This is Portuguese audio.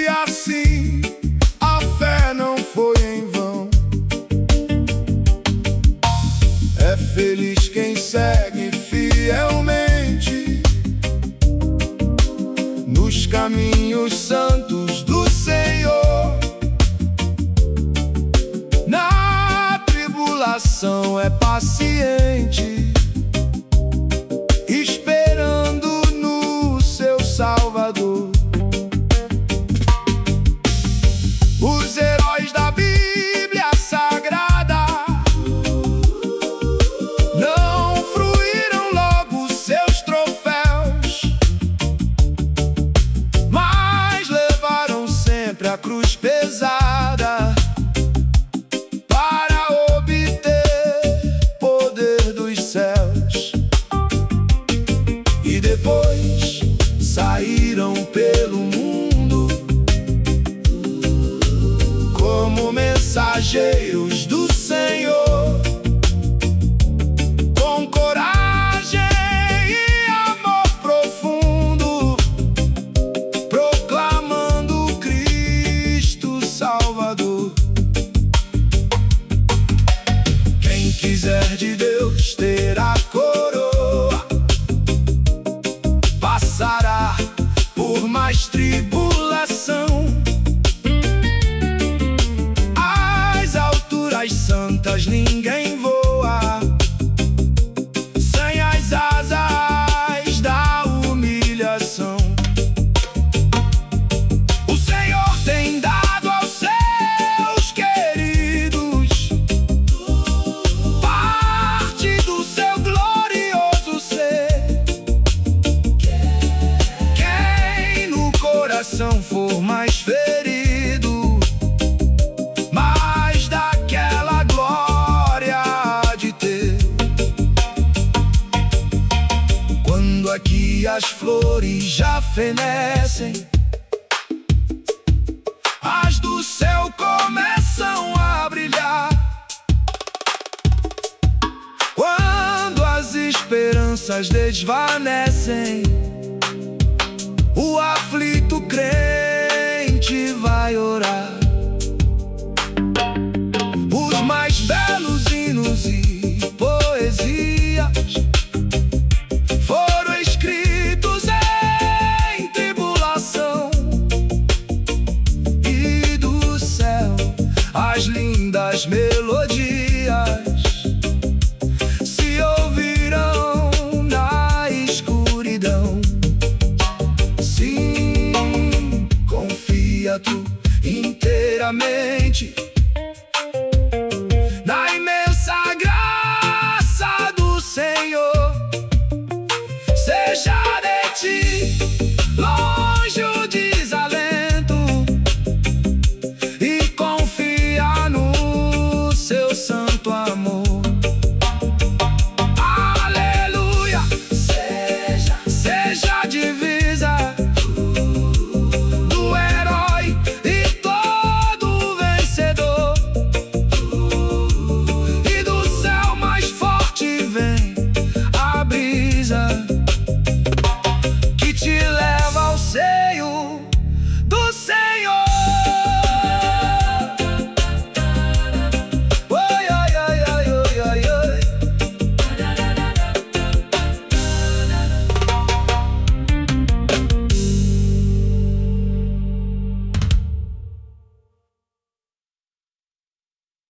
E assim a fé não foi em vão. É feliz quem segue fielmente nos caminhos santos do Senhor. Na tribulação é paciente, esperando no seu Salvador. Os heróis da Bíblia Sagrada não fruíram logo seus troféus, mas levaram sempre a cruz pesada para obter poder dos céus. E depois saíram pelo mundo como mensageiros do Senhor, com coragem e amor profundo, proclamando Cristo Salvador. Quem quiser de Deus terá coroa, passará por mais tribulação. As santas ninguém voa sem as asas da humilhação. O Senhor tem dado aos seus queridos parte do seu glorioso ser. Quem no coração for mais ferido, aqui as flores já fenecem, as do céu começam a brilhar. Quando as esperanças desvanecem, o aflito crente vai orar. Os mais belos hinos e poesias foram escritos em tribulação, e do céu as lindas melodias se ouvirão na escuridão. Sim, confia tu inteiramente